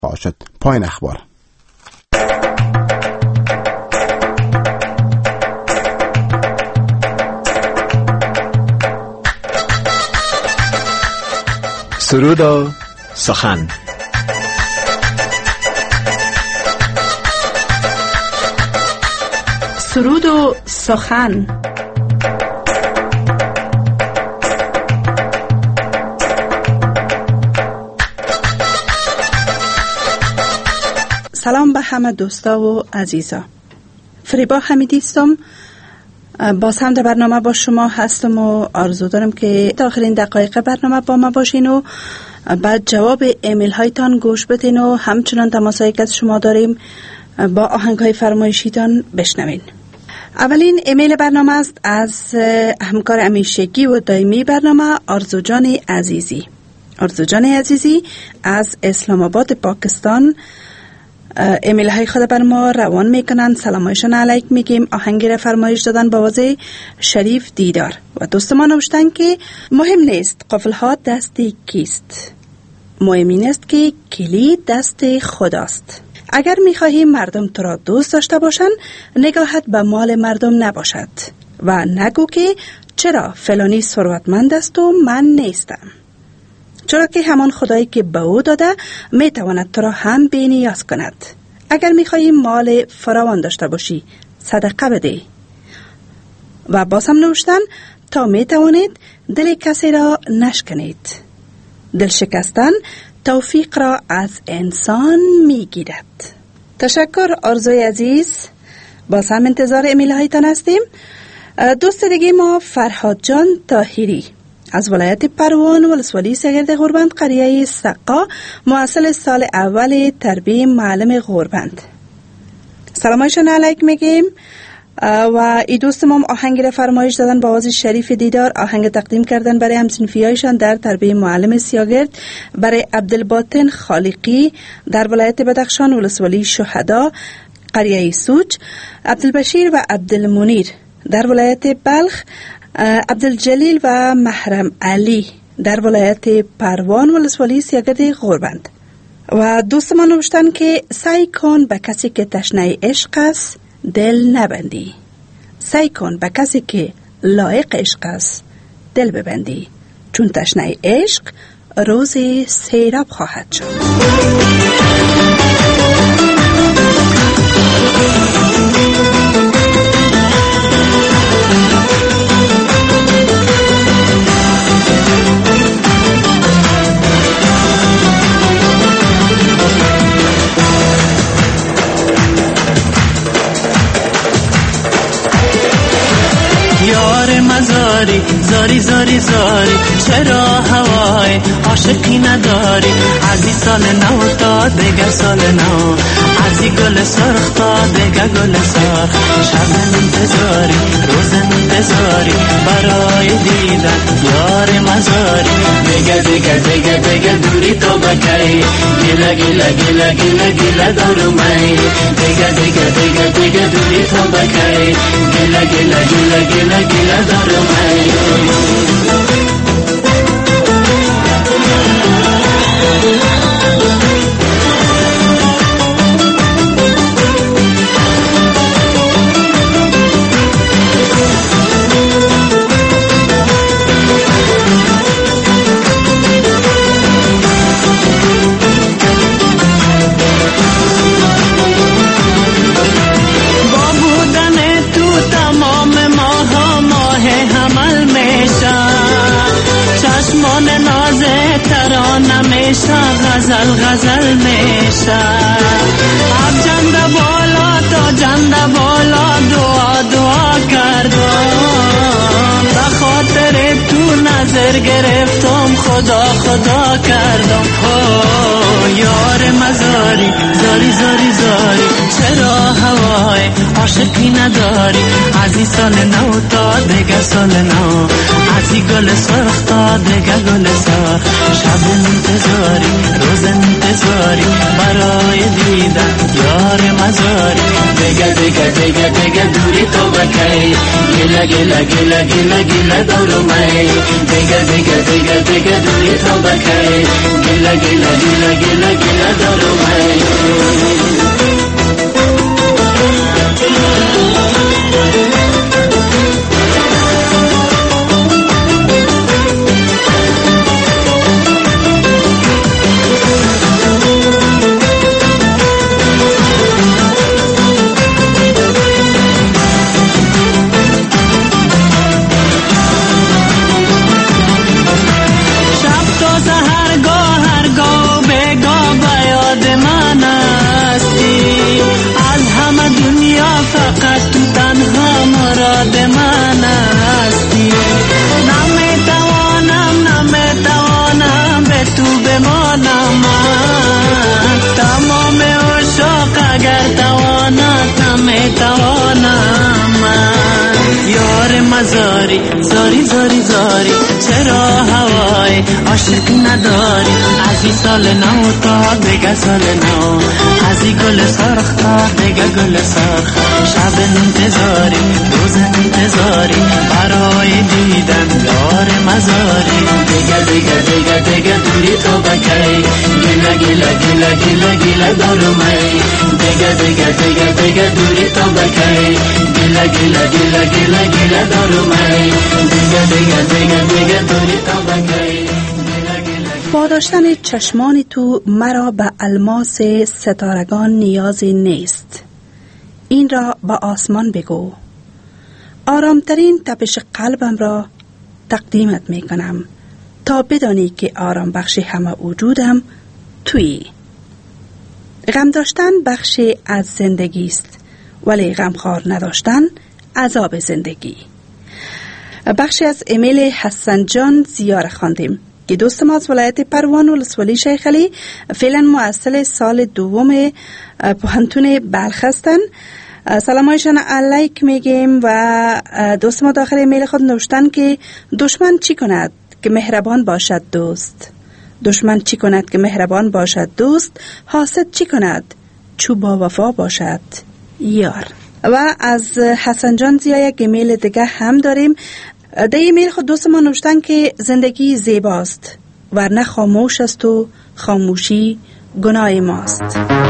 خواهد شد. پایان اخبار. سرود و سخن. سرود و سخن. سلام به همه دوستا و عزیزا. فریبا حمیدی هستم. باز هم در برنامه با شما هستم و آرزو دارم که تا آخرین دقایق برنامه با ما باشین و بعد جواب ایمیل هایتان گوش بدین و همچنان تماسایی که از شما داریم با آهنگ های فرمایشیتان بشنوین. اولین ایمیل برنامه است از همکار همیشگی و دائمی برنامه آرزو جان عزیزی. آرزو جان عزیزی از اسلام آباد پاکستان ایمیل های خود بر ما روان میکنند. سلامایشان علیک میگیم. آهنگی را فرمایش دادن با آواز شریف دیدار و دوست ما نوشتن که مهم نیست قفل ها دست کیست، مهم این است که کلید دست خداست. اگر میخواهی مردم تو را دوست داشته باشند، نگاهت به مال مردم نباشد و نگو که چرا فلانی ثروتمند است و من نیستم، چرا که همان خدایی که به او داده میتواند تو را هم بی نیاز کند. اگر میخواهی مال فراوان داشته باشی، صدقه بده. و باز هم نوشتن تا میتوانید دل کسی را نشکنید. دل شکستن توفیق را از انسان میگیرد. تشکر آرزوی عزیز. باز هم انتظار ایمیل هایتان هستیم. دوست دیگه ما فرهاد جان طاهری از ولایت پروان ولسوالی سگرد غوربند قریه سقا، محصل سال اول تربیه معلم غوربند. سلامایشان علیک میگیم. و ای دوست ما آهنگ را فرمایش دادن با آواز شریف دیدار. آهنگ تقدیم کردن برای همسنفیایشان در تربیه معلم سیاگرد، برای عبدالباطن خالقی در ولایت بدخشان ولسوالی شهدا قریه سوج، عبدالبشیر و عبدالمنیر در ولایت بلخ، عبدالجلیل و محرم علی در ولایت پروان ولسوالی سیاگرد غوربند. و دوست ما نوشتن که سعی کن به کسی که تشنه عشق است دل نبندی، سعی کن به کسی که لایق عشق است دل ببندی، چون تشنه عشق روز سیراب خواهد شد. زاری زاری زاری زاری چرا هوای عاشقی نداری؟ از این سال نو تا دیگر سال نو، از این گل سرخ تا دیگر گل سرخ، شب انتظاری روز انتظاری برای دیدن یار مزاری. دیگر دیگر دیگر دیگر دوری تو بکی، گیله گیله گیله گیله گیله دارو می. دیگر دیگر دیگر دیگر دوری تو بکی، گیله گیله گیله گیله گیله دارو می. غزل غزل میشه اب جنده بالا تا جنده بالا دعا دعا کردم، به خاطر تو نظر گرفتم خدا خدا کردم. یار مزاری زاری زاری زاری چرا هوای عاشقی نداری؟ از این سال نو تا دیگر سال نو، از این گل سرخ تا دیگر گل سرخ، شب انتظاری روز انتظاری برای دیدن دیدن یار مزاری دیگه دیگه دیگه دیگه دوری تو بکی گله گله گله گله گله دارو می دیگه دیگه دیگه دیگه دوری تو بکی گله گله گله گله گله دارو می فقط تو تنها مراد من هستی نمیتوانم به تو بمانم من تمام عشاق اگر توانم نمیتوانم من یار مزاری زاری زاری زاری چرا هوای عاشق نداری از این سال نو تا دیگه سال نو از این گل سرخ تا دیگه گل سرخ شب انتظاری روز انتظاری برای دیدن یار مزاری دیگه دیگه دیگه دیگه دوری تو بکی گله گله گله گله گله دارو می دیگه دیگه دیگه دیگه دوری تو بکی گله گله گله گله گله دارو می دیگه دیگه دیگه دیگه دوری تو بکی با داشتن چشمان تو مرا به الماس ستارگان نیازی نیست. این را به آسمان بگو. آرامترین تپش قلبم را تقدیمت می کنم تا بدانی که آرام بخش همه وجودم تویی. غم داشتن بخشی از زندگی است ولی غمخوار نداشتن عذاب زندگی. بخشی از امیل حسن جان زیار خواندیم که دوست ما از ولایت پروان و ولسوالی شیخ علی فعلا محصل سال دوم پوهنتون بلخ هستن. سلامایشان علیک میگیم و دوست ما داخل ایمیل خود نوشتن که دشمن چی کند که مهربان باشد دوست، دشمن چی کند که مهربان باشد دوست، حاسد چی کند چو با وفا باشد یار. و از حسن جان زیا یک ایمیل دیگه هم داریم. در ایمیل خود دوست ما نوشتن که زندگی زیباست ورنه خاموش است و خاموشی گناه ماست.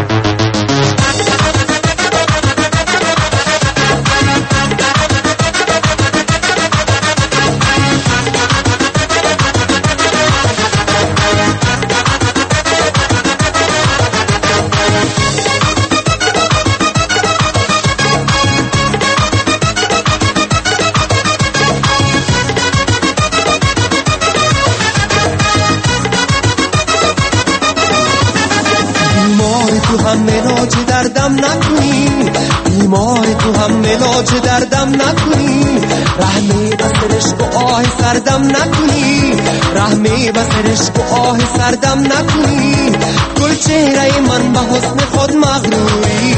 دردم نکنی بیمار تو هم ملاج دردم نکنی رحمی بسرش و آه سردم نکنی رحمی بسرش و آه سردم نکنی گل چهره من به حسن خود مغروری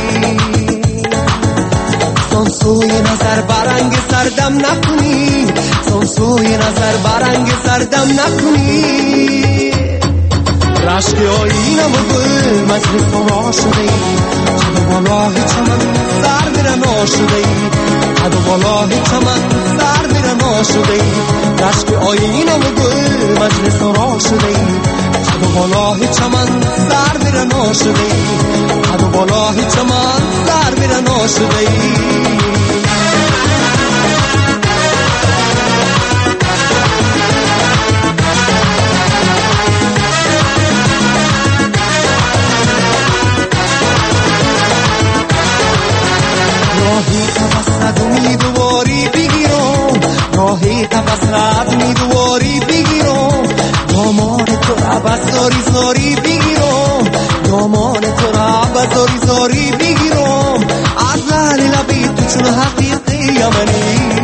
سانسوی نظر برنگ سردم نکنی سانسوی نظر برنگ سردم نکنی رشک آینم و گل مجلس و را شده ای قد و بالای چمن سر میره ناشده ای قد و بالای چمن سر میره ناشده ای رشک آینم و گل مجلس و را شده ای قد و بالای چمن سر میره ناشده ای قد و بالای چمن سر میره ناشده ای راهی تبصرت امیدواری بگیرم راهی تبصرت امیدواری بگیرم دامان تو را بزاری زاری بگیرم دامان تو را بزاری زاری بگیرم از لحل لبی تو چون حقیقی یمنی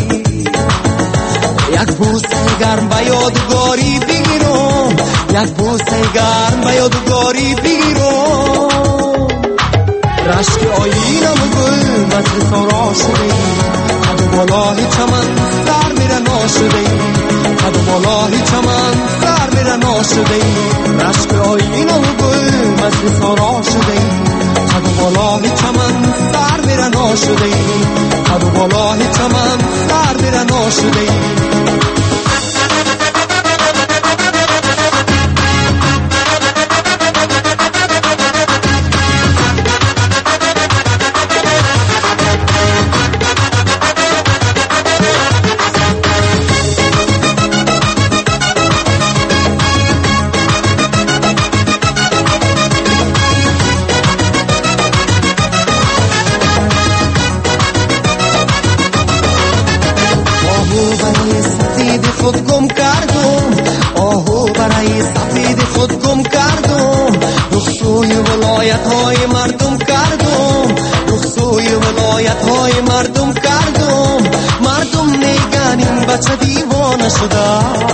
یک بوسه گرم به یادگاری بگیرم یک بوسه گرم به یادگاری بگیرم رشک آینم و گل مجلس را شده ای قد و بالای چمن سر میره ناشده ای قد و بالای چمن سر میره ناشده ای رشک آینم و گل مجلس را شده ای بالای چمن سر میره ناشده ای، قد و بالای چمن سر میره ناشده ای. خود گم کردم، آهو برای سفید خود گم کردم، رخصوی ولایت های مردم کردم، رخصوی ولایت های مردم کردم. مردم میگن این بچه دیوانه شده،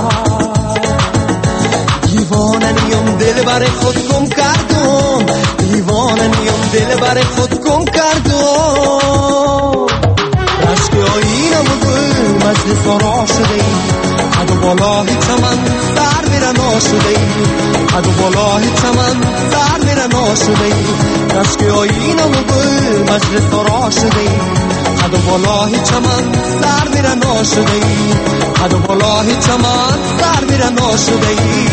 دیوانه نیم دل بر خود گم کردم، دیوانه نیم دل بر خود گم کردم. رشک آینم و گل مجلس آرا شده ای، قد و بالای چمن سر میره ناشده ای، قد و بالای چمن سر میره ناشده ای. رشک آینم و گل مجلس آرا شده ای، قد و بالای چمن سر میره ناشده ای، قد و بالای چمن سر میره ناشده ای.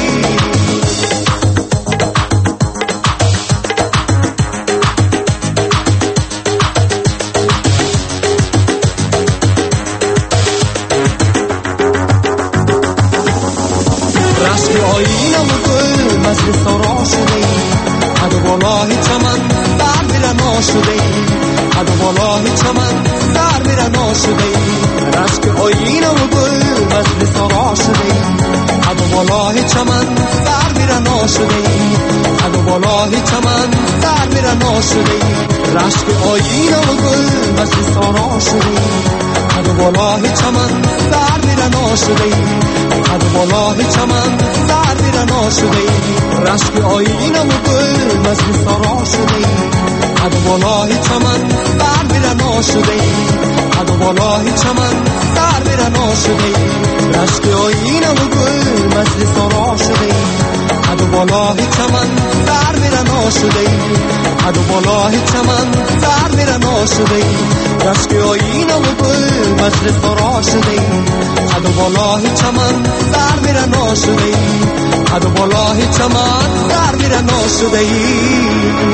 آینم و گل مجلس آرا شده ای، قد و بالای چمن سر میره ناشده ای، قد و بالای چمن سر میره ناشده ای. رشک آینم و گل مجلس آرا شده ای، قد و بالای چمن سر میره ناشده ای، قد و بالای چمن سر میره ناشده ای. رشک آینم و گل مجلس آرا شده ای، قد و بالای چمن سر میره ناشده ای، قد و بالای چمن سر میره ناشده ای. رشک آینم و گل مجلس آرا شده ای، قد و بالای چمن سر میره ناشده ای، قد و بالای چمن سر میره ناشده ای. رشک آینم و گل مجلس آرا شده ای، قد و بالای چمن سر میره ناشده ای، قد و بالای چمن سر میره ناشده ای. رشک آینم و گل مجلس آرا شده ای، قد و بالای چمن سر میره ناشده ای، قد و بالای چمن سر میره ناشده ای.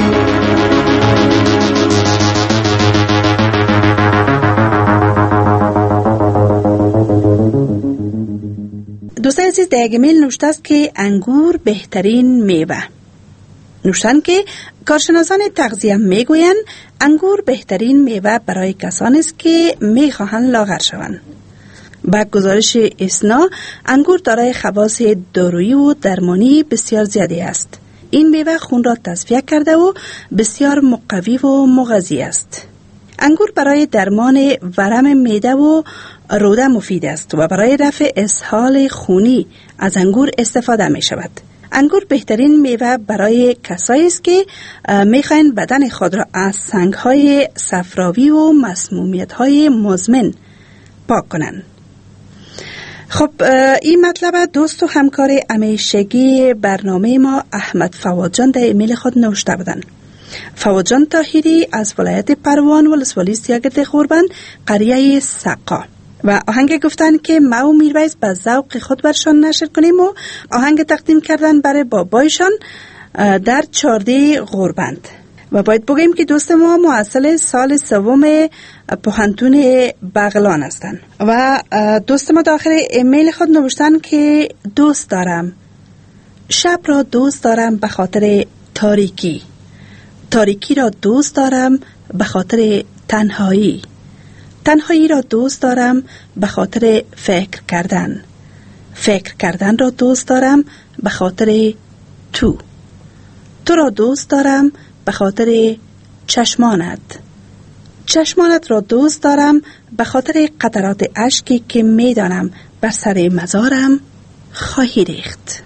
دوستان عزیز، در یک ایمیل نوشته است که انگور بهترین میوه. نوشتن که کارشناسان تغذیه میگویند انگور بهترین میوه برای کسانی است که میخواهند لاغر شوند. با گزارش اسنا، انگور دارای خواص دارویی و درمانی بسیار زیادی است. این میوه خون را تصفیه کرده و بسیار مقوی و مغذی است. انگور برای درمان ورم معده و روده مفید است و برای رفع اسهال خونی از انگور استفاده می شود. انگور بهترین میوه برای کسایی است که میخواهند بدن خود را از سنگ‌های صفراوی و مسمومیت‌های مزمن پاک کنند. خب این مطلب دوست و همکار همیشگی برنامه ما احمد فواد جان در ایمیل خود نوشته بودند. فواد جان طاهری از ولایت پروان ولسوالی سیاگرد غوربند قریه سقا و آهنگ گفتن که ما و میرویس به ذوق خود برشان نشر کنیم و آهنگ تقدیم کردن برای بابایشان در 14 غوربند. و باید بگیم که دوست ما محصل سال سوم پوهنتون بغلان هستند و دوست ما داخل ایمیل خود نوشتن که دوست دارم، شب را دوست دارم به خاطر تاریکی، تاریکی را دوست دارم به خاطر تنهایی، تنهایی را دوست دارم به خاطر فکر کردن، فکر کردن را دوست دارم به خاطر تو، تو را دوست دارم به خاطر چشمانت، چشمانت را دوست دارم به خاطر قطرات اشکی که میدانم بر سر مزارم خواهی ریخت.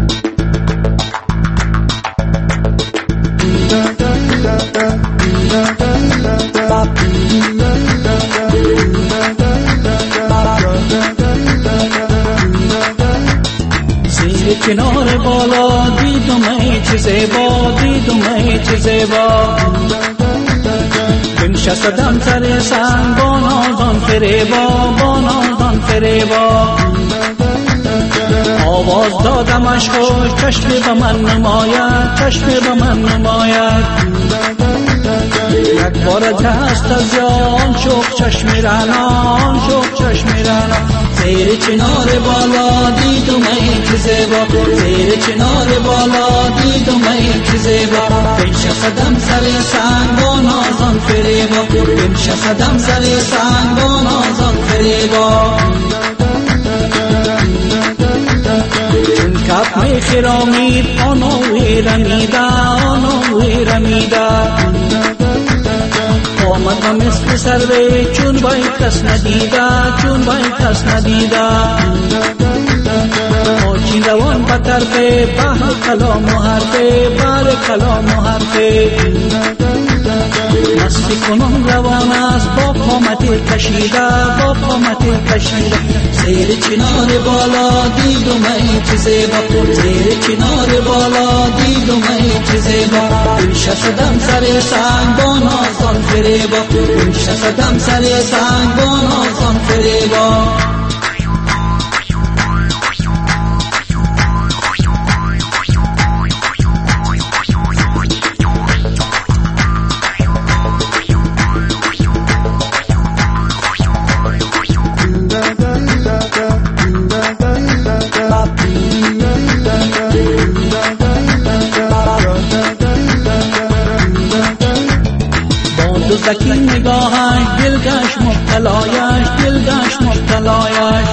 زیر کنار بالا دیدم ای چه زیبا، دیدم ای چه زیبا، بنشستم سر سنگ با نازان فریبا آواز دادمش خوش چشم به من نماید یک بار دست از یان شوق چشم رعنان زیر چنار بالا دیدم ای که زیبا بنشستم سر سنگ با نازان فریبا چون کف می خرامید آنوی رمیده آمدم مثل سروی چون بای کس ندیده آچین روان به طرف بحر کلام و حرفه مستی کنم روان است با قامت کشیده زیر چنار بالا دیدم ای چه زیبا بنشستم سر سنگ با نازان فریبا دزدکی نگاهش دلگشت مبتلایش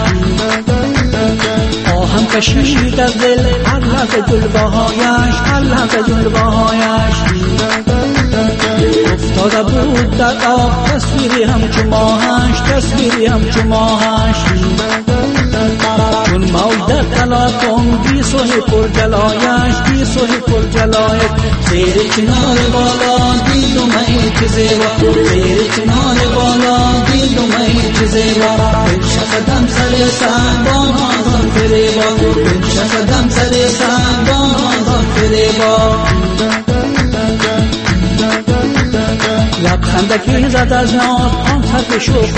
آهم کشید از دل هر لحظه جلوهایش افتاده بود در آب تصویری همچو ماهش چون موج در تلاطم گیسوی پرجلایش زیر چنار بالا دیدم ای که زیبا بنشستم سر سنگ با نازان فریبا لبخندکی زد از ناز آن سر به شوق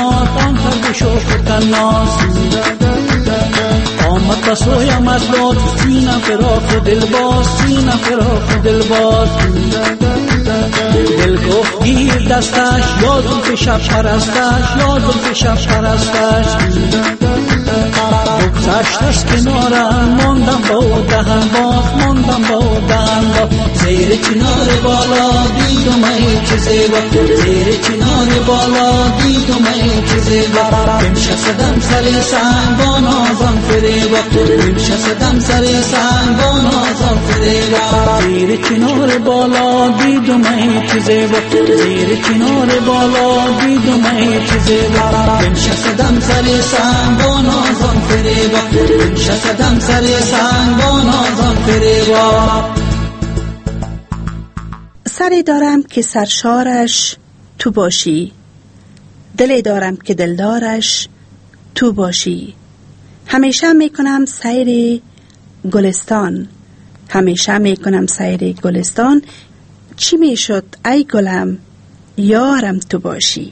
و تناز آمد بسویم از لطف سینم فراق دلباز دل گفت گیر دستش یا زلف شب پرستش بگذشت از کنارم ماندم با دهن باز زیر چنار بالا دیدم ای که زیبا بنشستم سر سنگ با نازان فریبا زیر چنار بالا دیدم ای که زیبا بنشستم سر سنگ با نازان فریبا سری دارم که سرشارش تو باشی، دلی دارم که دلدارش تو باشی. همیشه میکنم سیر گلستان، چی میشد ای گلم یارم تو باشی.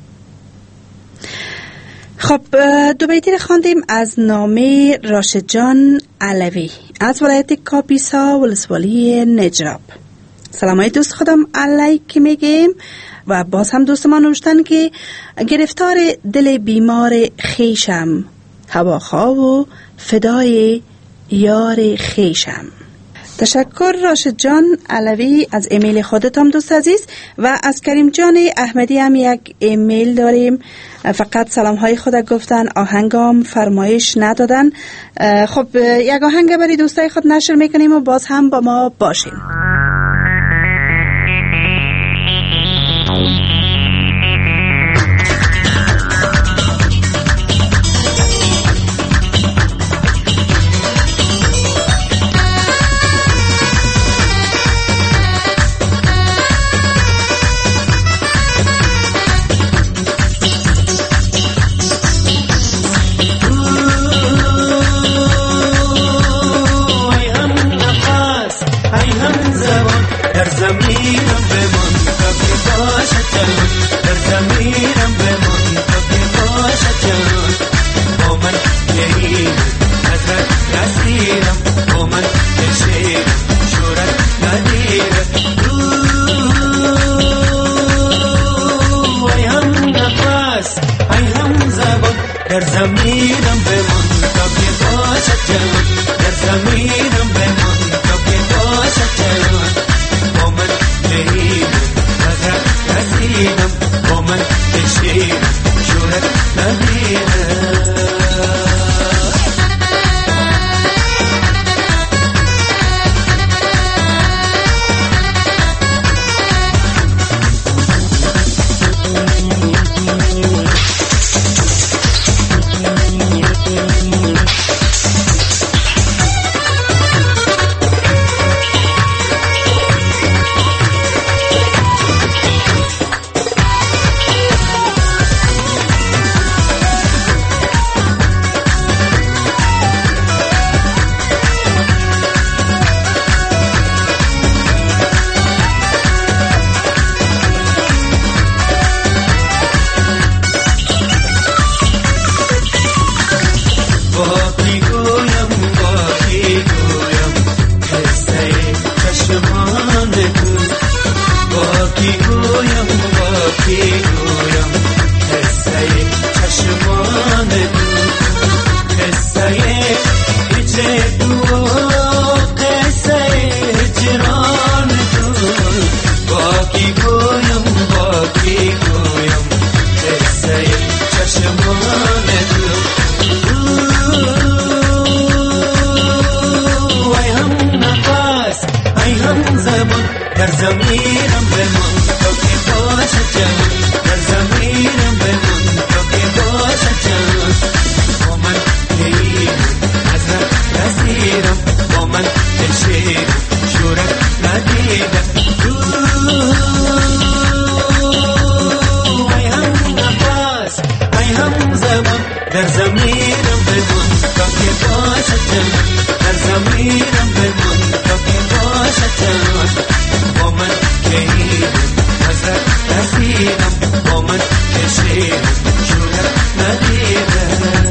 خب دو بیتی رو خواندیم از نامه راشد جان علوی از ولایت کاپیسا ولسوالی نجراب. سلامای دوست خودم علیک میگیم و باز هم دوست ما نوشتن که گرفتار دل بیمار خیشم، هواخواه و فدای یار خیشم. تشکر راشد جان علوی از ایمیل خودتان دوست عزیز. و از کریم جان احمدی هم یک ایمیل داریم، فقط سلام های خود گفتن، آهنگام فرمایش ندادن. خب یک آهنگ برای دوستای خود نشر میکنیم و باز هم با ما باشین. ای هم زبان در زمینم بمان که باشد جان، در ضمیرم بمان تا که باشد جان. با من یهی حضرت نصیرم، با من شیر شورت ندیرم. ای هم نفس ای هم زبان، در ضمیرم بمان تا که باشد جان، در ضمیرم بمان تا که باشد جان. با من شهید حضرت رسیدم، با من شیر شورت ندیدم. در ضمیرم بمان تا که باشد جان، در ضمیرم بمان تا که باشد جان. با من یهی حضرت رسیدم، با من شیر شورت ندیدم. ای هم نفس ای هم زبان، در ضمیرم بمان تا که باشد جان، در ضمیرم بمان تا که باشد جان. با من یهی حضرت رسیدم، با من شیر شورت ندیدم.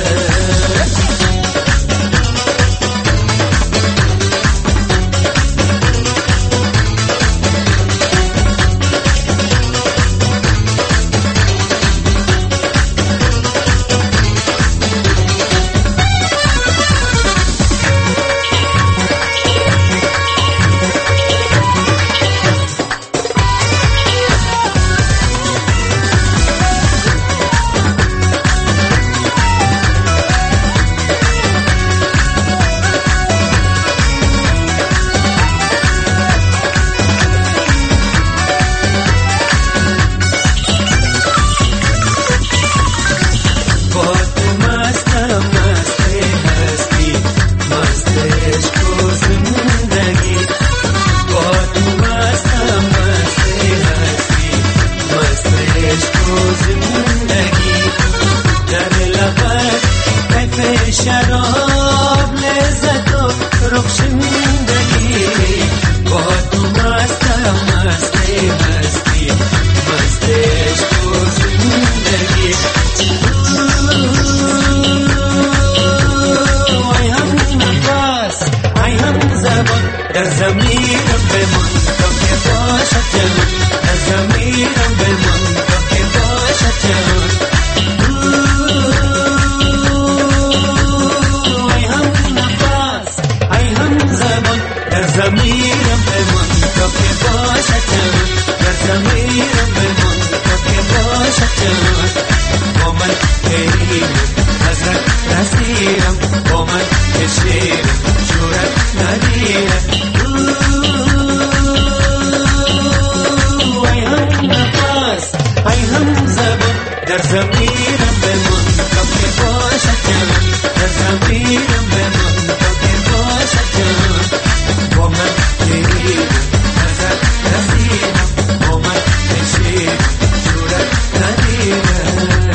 شراب لذت و رخ شندگی، با تو مستم مستی مستی مست عشق و زندگی. ای هم نفس ای هم زبان، در ضمیرم بمان تا که باشد جان، در ضمیرم بمان تا که باشد جان. ضمیرم بمان تا که باشد جان، در ضمیرم بمان تا که باشد جان. با من یهی حضرت رسیدم، با من شیر شورت ندیدم. ای هم نفس ای هم زبان، در ضمیرم بمان تا که باشد جان، در ضمیرم بمان تا که باشد جان. با من یهی حضرت رسیدم، با من شیر شورت ندیدم.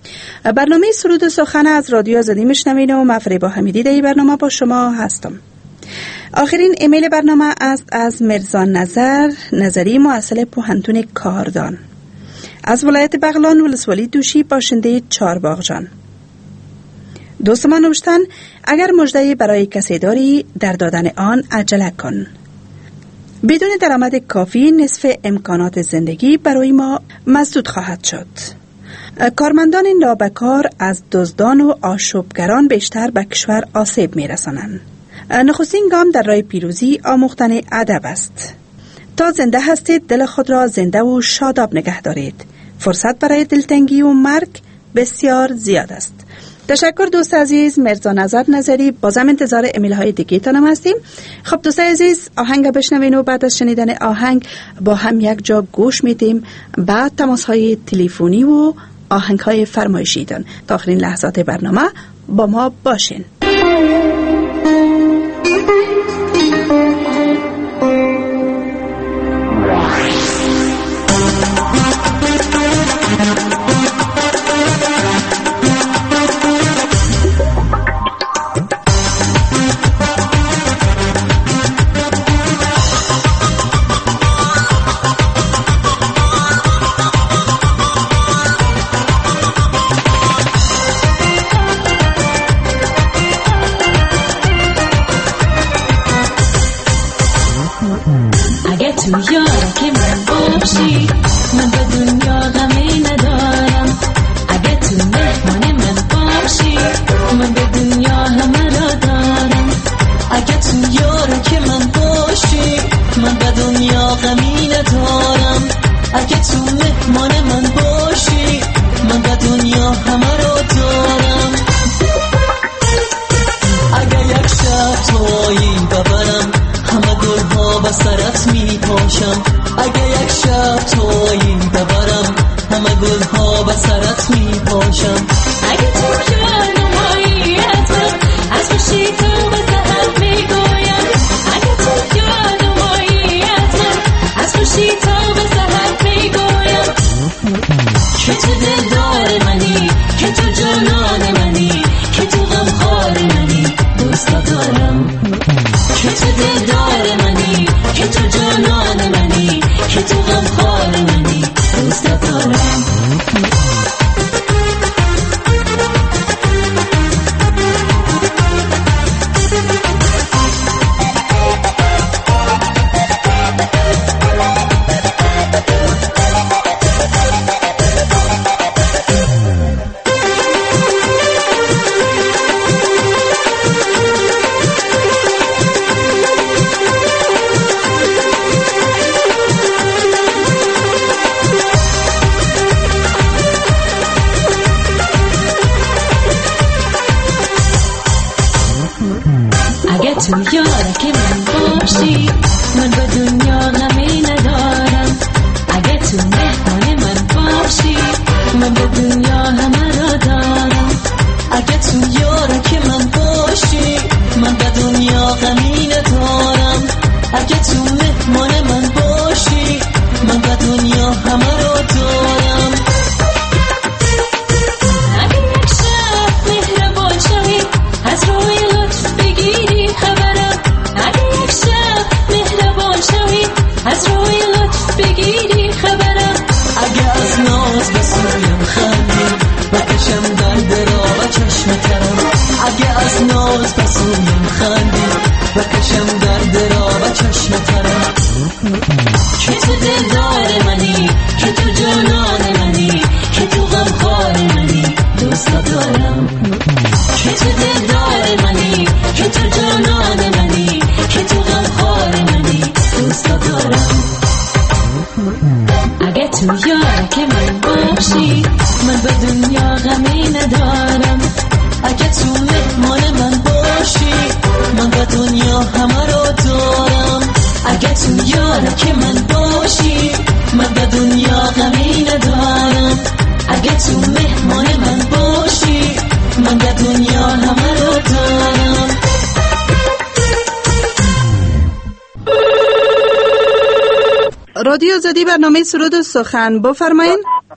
برنامه سرود و سخن از رادیو آزادی میشنوین و من فریبا حمیدی در این برنامه با شما هستم. آخرین ایمیل برنامه است از مرزا نظری محصل پوهنتون کاردان از ولایت بغلان ولسوالی دوشی باشنده چهارباغجان. دوست ما نوشتن اگر مژده برای کسی داری در دادن آن عجله کن. بدون درآمد کافی نصف امکانات زندگی برای ما مسدود خواهد شد. کارمندان نابکار از دزدان و آشوبگران بیشتر به کشور آسیب می‌رسانند. نخستین گام در راه پیروزی آموختن ادب است. تا زنده هستید دل خود را زنده و شاداب نگه دارید. فرصت برای دلتنگی و مرگ بسیار زیاد است. تشکر دوست عزیز مرزا نظری. بازم انتظار ایمیل های دیگه تانم هستیم. خب دوست عزیز آهنگ بشنوین و بعد از شنیدن آهنگ با هم یک جا گوش میدیم. بعد تماس های تلفنی و آهنگ های فرمایشی دان. تا آخرین لحظات برنامه با ما باشین. رادیو زدی برنامه سرود و سخن بفرمایید.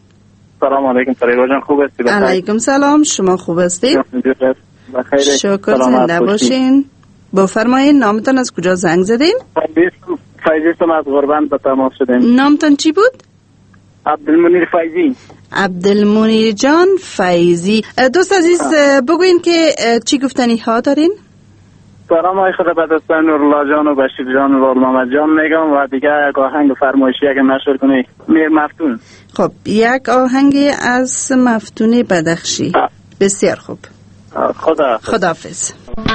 سلام علیکم فریبا جان، خوب هستی؟ علیکم سلام، شما خوب هستید؟ شکر، زنده باشین. بفرمایید نامتان، از کجا زنگ زدین؟ فیضی از غربند به تماس شدیم. نامتان چی بود؟ عبدالمنیر فیضی. عبدالمنیر جان فیضی. دوست عزیز بگوین که چی گفتنی ها دارین؟ سلام های خدا به دستان نورالله جان و بشیر جان و محمد جان میگم و دیگه یک آهنگ فرمایشی اگه مشهور کنی میر مفتون. خب یک آهنگ از مفتون بدخشی. بسیار خوب. خداحافظ.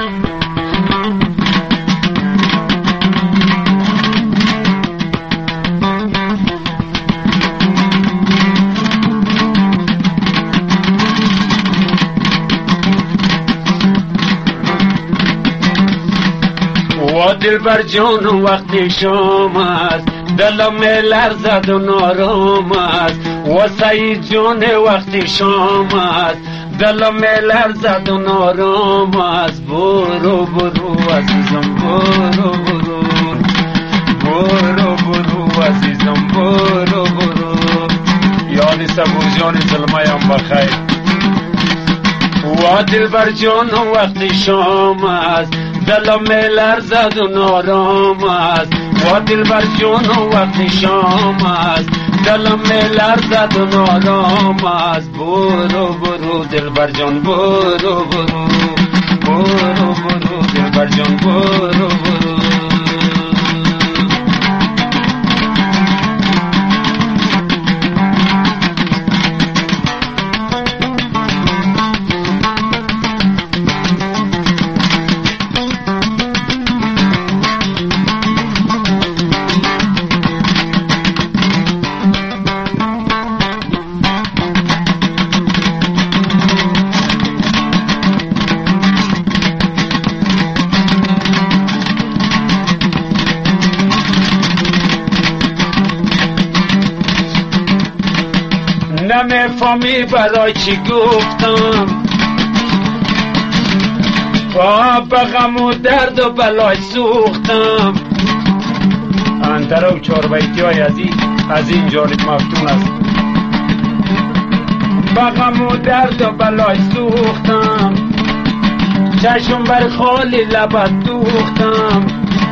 دلبر جان وقتی شام است دلم لرزد و نارام است و سعید جان وقتی شام است دلم لرزد و نارام است. برو برو عزیزم برو برو برو برو عزیزم برو برو یاد صبور جان ظلمایم بخیر. و دلبر جان وقتی شام است دلم لرزد و نارام است. و دلبر جان وقتی شام است دلم لرزد و نارام است. برو برو دلبر جان برو برو برو برو دلبر جان برو برو. نمیفهمی برای چی گفتم به غم و درد و بلای سوختم. اندرو چار بیتی های از این جانب مفتون است. به غم و درد و بلای سوختم چشم بر خالی لبت دوختم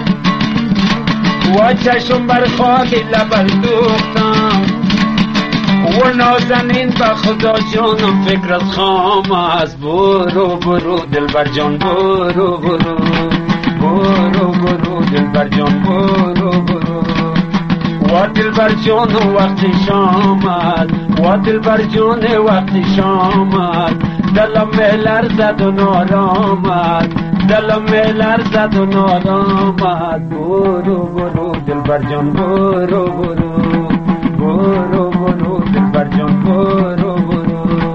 و چشم بر خالی لبت دوختم و نازنین به خدا جانم فکر از خام است. برو برو دلبر جان برو برو برو برو دلبر جان برو برو. و دلبر جان وقتی شام است و دلبر جان وقتی شام است دلم لرزد و نارام است دلم لرزد و نارام است. برو برو دلبر جان برو برو برو برو دلبر جان برو برو.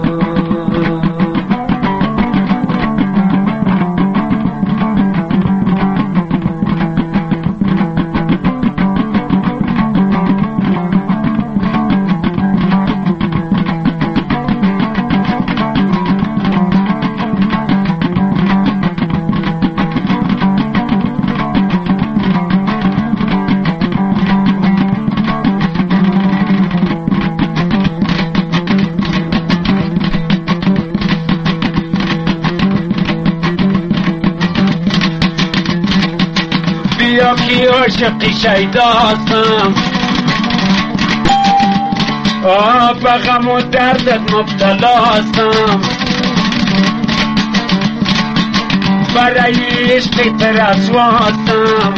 بیا کی عاشقی شیداستم به غم و دردت مبتلاستم برای عشقی ترسواستم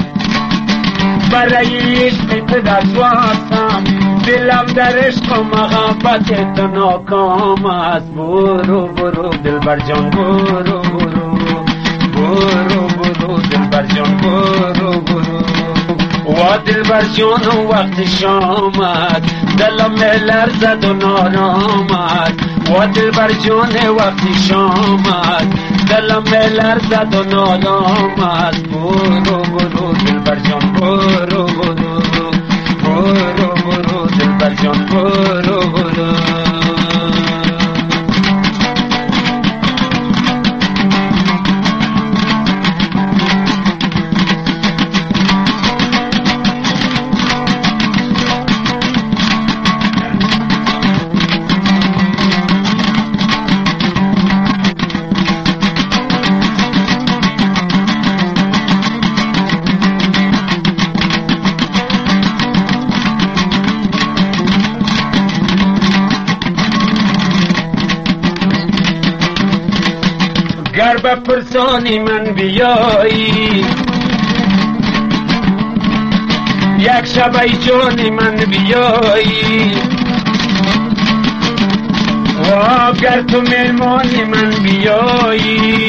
برای عشقی ترسواستم دلم در عشق و محبت تو ناکام است. برو برو دلبر جان برو برو برو برو دلبر جان برو برو. و دلبر جان وقتی شام است دلم لرزد و نارام است. و دلبر جان وقتی شام است دلم لرزد و نارام است. برو برو دلبر جان برو برو برو برو دلبر جان برو برو. به پرسانی من بیایی، یک شب ای جان من بیایی، و اگر تو مهمانی من بیایی.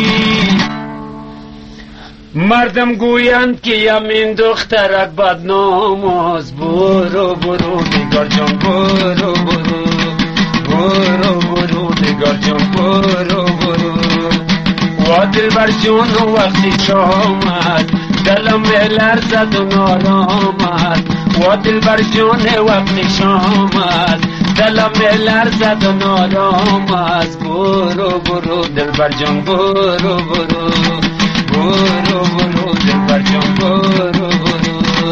مردم گویند که یمین دخترک بدنام است، برو برو نگار جان برو برو، برو برو نگار جان برو برو. و دلبر جان وقتی شامد دلم لرزد و نارامد، و دلبر جان وقتی شامد دلم لرزد و نارامد. برو برو دلبر جان برو برو، برو برو دلبر جان برو برو.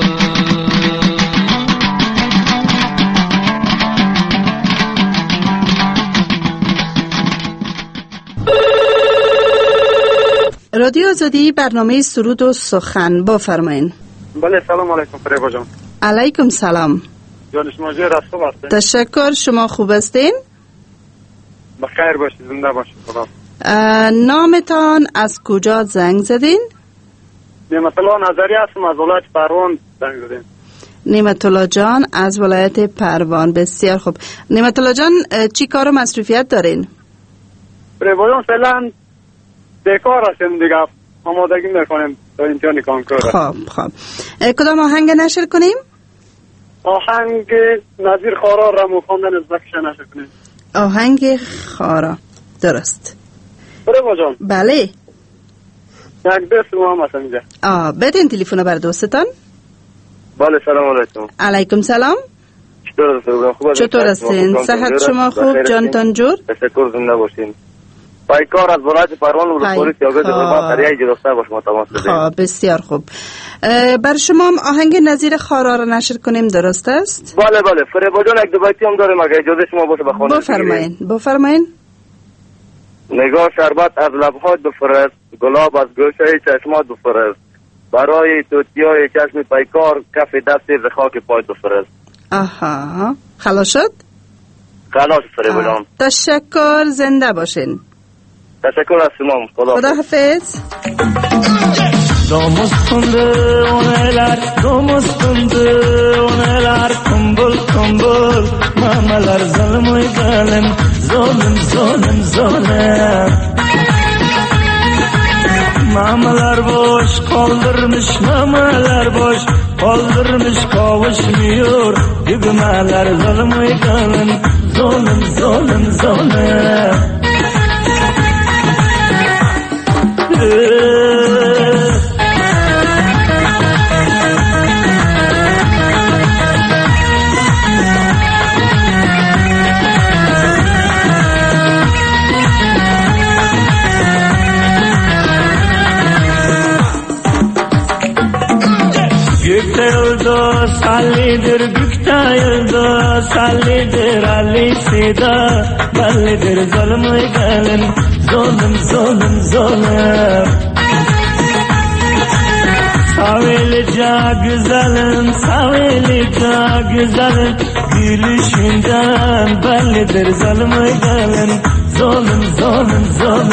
رادیو آزادی برنامه سرود و سخن بفرمایید. بله سلام علیکم فریبا جان. علیکم سلام. جان شما جای راسته هستین؟ تشکر، شما خوب هستین؟ بخیر باشید، زنده باشید. خدا. نامتان، از کجا زنگ زدین؟ نعمت الله نظری هستم، از ولایت پروان زنگ زدین. نعمت الله جان از ولایت پروان، بسیار خوب. نعمت الله جان چی کار و مصروفیت دارین؟ فریبا جان فعلا بیکار هستیم دیگه، آمادگی میکنیم تا امتحان کنکور. خب کدام آهنگ نشر کنیم؟ آهنگ نظیر خارا رمو خواندن از بکش نشر کنیم. آهنگ خارا، درست. فریبا جان بله. یک دوست ما هم هستم اینجا. بدین تلفن بر دوستتان. بله سلام علیکم. علیکم سلام. چطور هستین؟ خوب هستین؟ چطور هستین؟ صحت شما خوب؟ جانتان جور؟ تشکر، زنده باشین. پایکار از ولایت پروان و پلیس یاگرد قربان تریای جلوسته باش ما تماس بدیم. بسیار خوب. بر شما هم آهنگ نظیر خارا را نشر کنیم، درست است؟ بله بله. فریبا جان یک دو بیتی هم داریم اگه اجازه شما باشه بخونیم. بفرمایین. نگاه شربت از لبهات بفرست، گلاب از گوشه چشمات بفرست، برای توتیای چشم پیکار کف دستی ز خاک پای بفرست. آها، خلاص شد؟ خلاص فریبا جان. تشکر، زنده باشین. تشکر از شما. خدا حافظ. Domustundu onelar kumbul kumbul, mamalar zulmü zalim, zalim. Mamalar boş kaldırmış, kavuşmuyor, düğmeler zulmü zalim. Gükte yıldı sallidir Ali Sida, ballidir zulmü gelin, zulüm. Savilica güzelim, gülüşünden bellidir zulmü gelin, zulüm.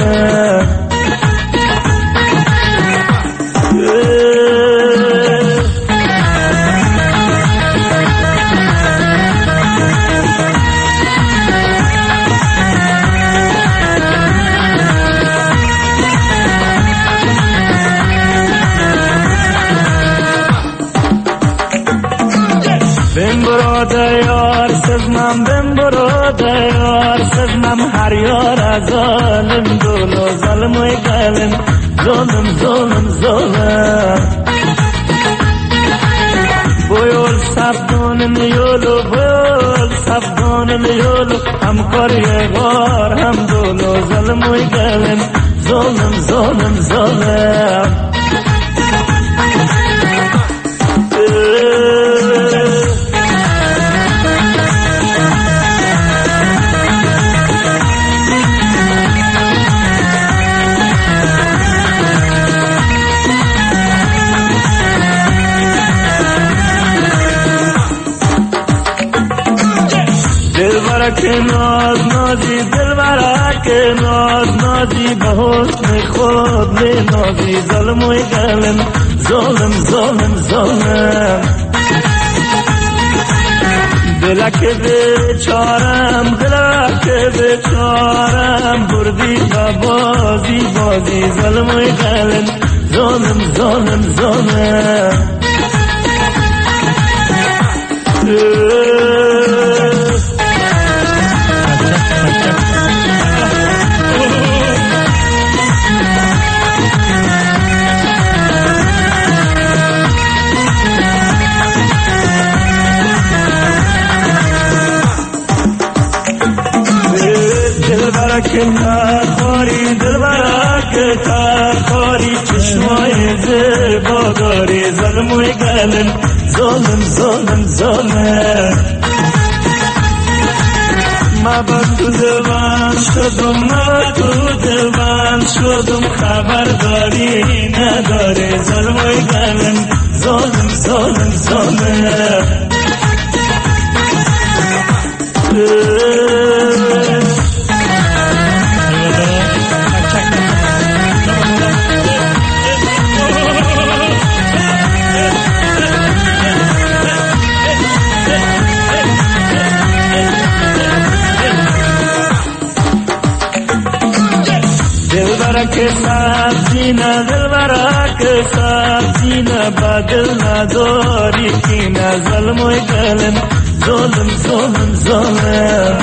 Ben burada yar sevmem her yara zalim, dolu zalımı gelin, zulüm. Bu yol sabdonun yolu, hem karıya var hem dolu zalımı gelin, zulüm. برک ناز نازی دل برک ناز نازی به حسن خود لی نازی ظلم و گلم ظالم ظالم ظالم دلک بیچارم دلک بیچارم بردی با بازی بازی ظلم و گلم ظالم ظالم ظالم دل برک تخاری چشمای زیبا داری ظلم و گلم ظالم ظالم ظالم ما با تو دلبند شدم ما تو دلبند شدم خبر داری نداری ظلم و گلم ظالم ظالم ظالم که سبزینه دل برک سبزینه بدل نداری که نه ظلم و گلم ظالم ظالم ظالم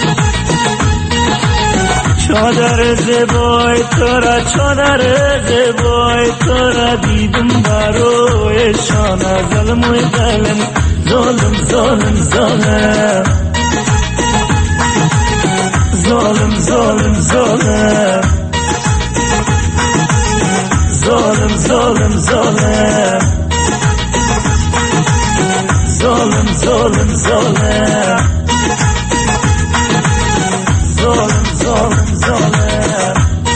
چادر زیبای تورا چادر زیبای تورا دیدم بروی شانه ظلم و گلم ظالم ظالم ظالم ظالم ظالم ظالم ظالم ظالم ظالم ظالم ظالم ظالم ظالم ظالم ظالم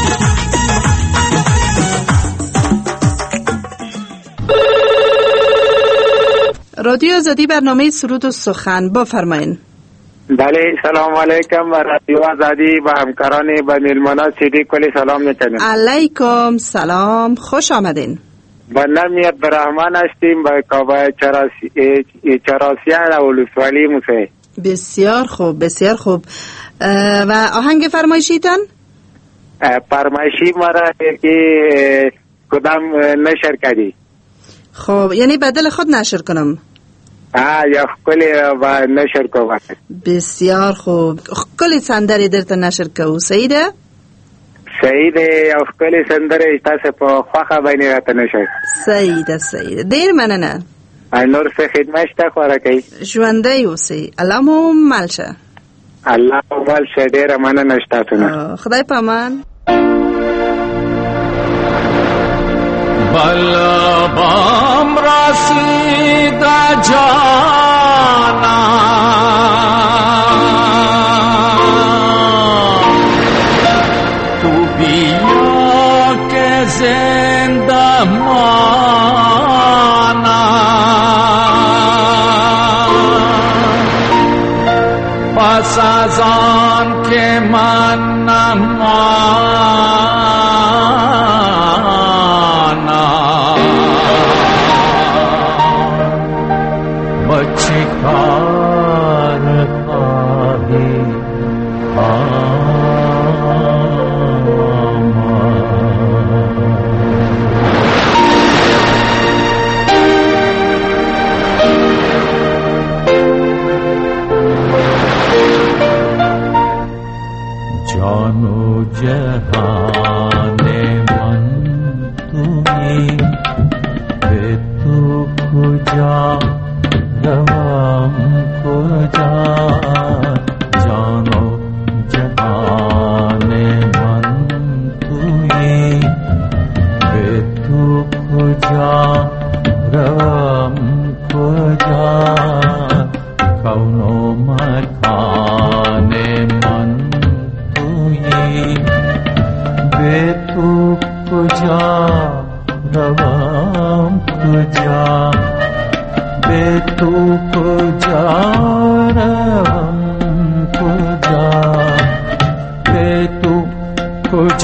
رادیو آزادی برنامه سرود و سخن بفرمایید. بله سلام علیکم و رادیو آزادی و همکاران و میلمانان سیدی کلی سلام میکنم. علیکم سلام، خوش آمدین. با نام عبدالرحمن هستیم با کابای چراسیان و ولسوالی موسی. بسیار خوب بسیار خوب. و آهنگ فرمایشیتان؟ فرمایشی مرا که کدام نشر کردی. خب یعنی بدل خود نشر کنم؟ یا کلی و نشر کنم. بسیار خوب. کلی سندری درت نشر کنم. سعیده؟ سعیده یا کلی سندری تاسه پا خواه بینی رات نشر. سعیده دیر مننه. نور سے خدمت تا خوره کی. ژوندی اوسئ. الله مو مل شه. الله مو مل شه. ډیره مننه تاسو. خدای پامان. بلا بام رسید جانا تو بیا که زنده مانا پس از آن که من جهان من تویی به تو کجا روم کجا جان و جهان من تویی به تو کجا روم کجا کون و مکان من به تو کجا روم کجا به تو کجا روم کجا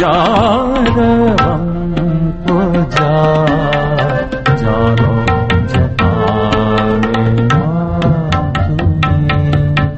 کجا روم کجا جانو جهان ما تویی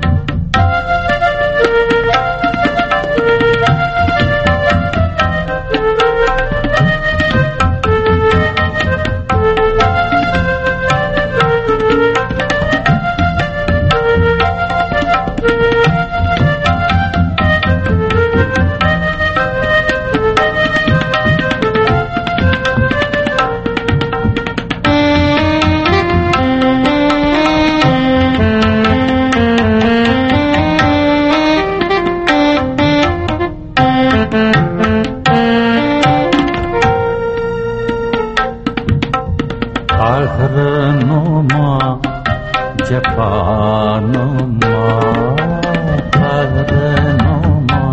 قهرنما جفانما قهرنما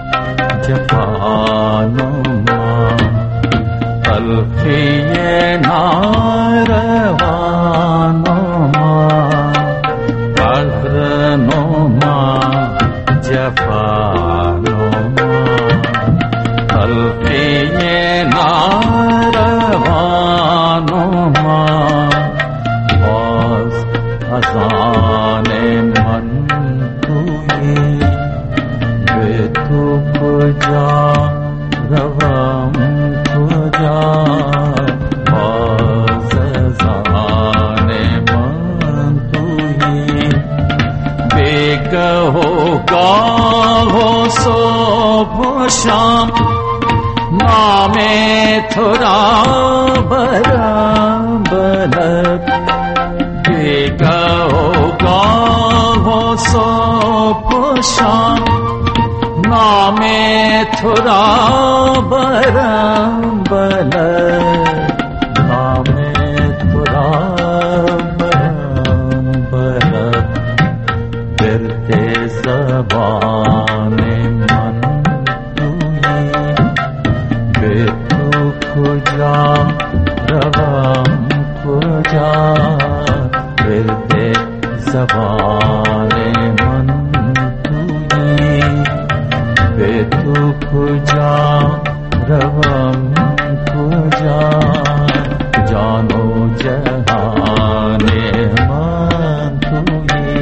جفانما تلخی ناروانما قهرنما جفانما تلخی ناروانما باز از آن من تویی به تو کجا روم کجا باز از آن من تویی بیگاه و گاه و صبح و شام نام تو را برم بلب بیگاه و گاه و صبح و شام نام تو را برم بلب نام تو را برم بلب درد زبان من تویی به تو کجا روم کجا درد زبان من تویی به تو کجا روم کجا جان و جهان من تویی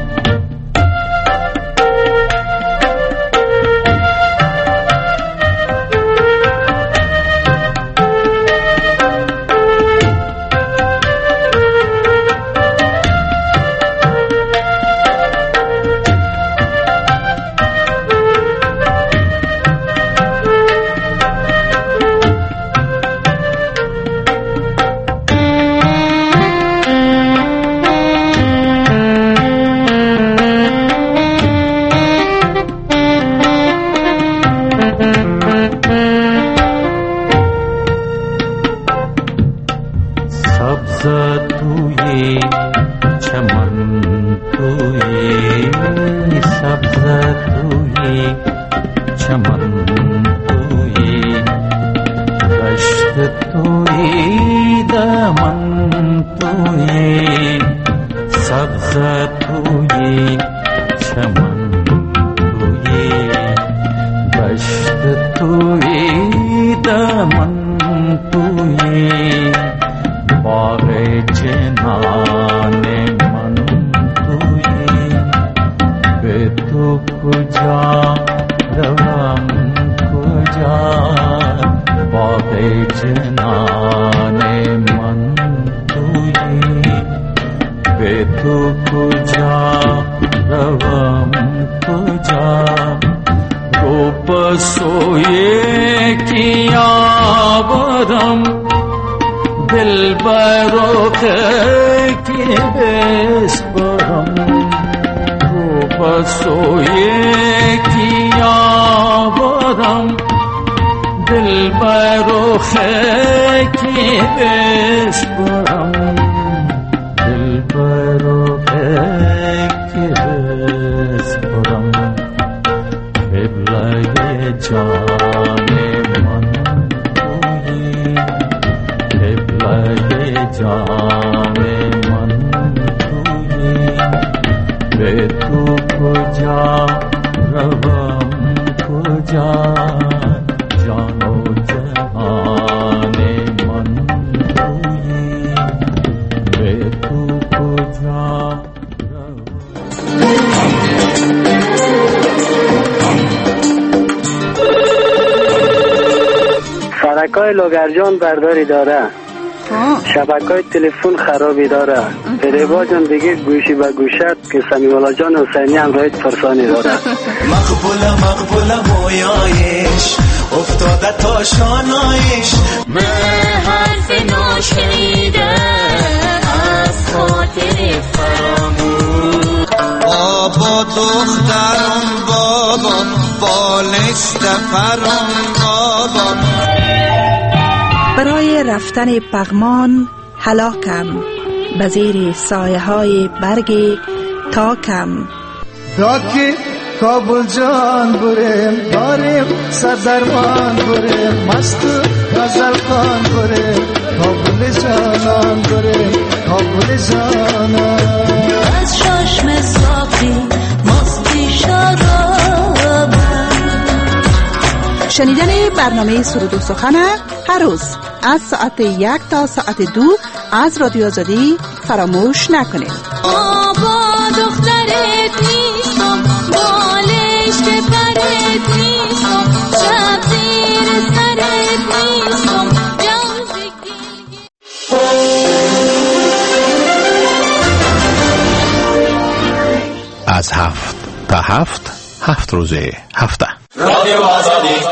سبز تویی چمن تویی سبز تویی چمن تویی دشت تویی دمن تویی سبز تویی چمن تویی دشت تویی دمن تویی باغ جنان من تویی به تو کجا روم کجا باغ جنان من تویی به تو کجا روم کجا رو بسوی کیا برم دل بروخه کی بسپرم رو بسوی کیا برم دل بروخه کی بسپرم دل بروخه کی بسپرم قبله جان من تویی قبله جان من تویی به تو کجا روم کجا های لاگرجان برداری داره، شبکه های تلفن خرابی داره. فریبا جان دیگه گوشی به گوشت که سمیولا جان حسینی هم رایت فرسانی داره. مقبوله مویایش افتاده تا شانایش، من حرف ناشنیده از خاطر فراموش. بابا دخترم بابا بالشت پرم بابا. برای رفتن پغمان هلاکم، به زیر سایه های برگ تاکم. داکی کابل جان بریم داریم سردرمان بریم، مست غزل خان بریم کابل جانان بریم کابل جانان. از چشم صافی مستی شراب. شنیدن برنامه سرود و سخن هر روز از ساعت 1 تا ساعت 2 از رادیو آزادی فراموش نکنید. بابا دخترت نیستم، بالش که برت نیستم، شب زیر سرت نیستم، از 7 تا 7 روز هفته رادیو آزادی.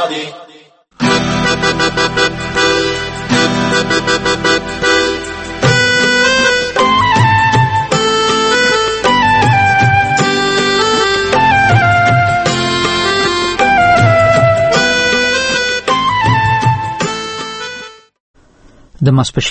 د ماسپښین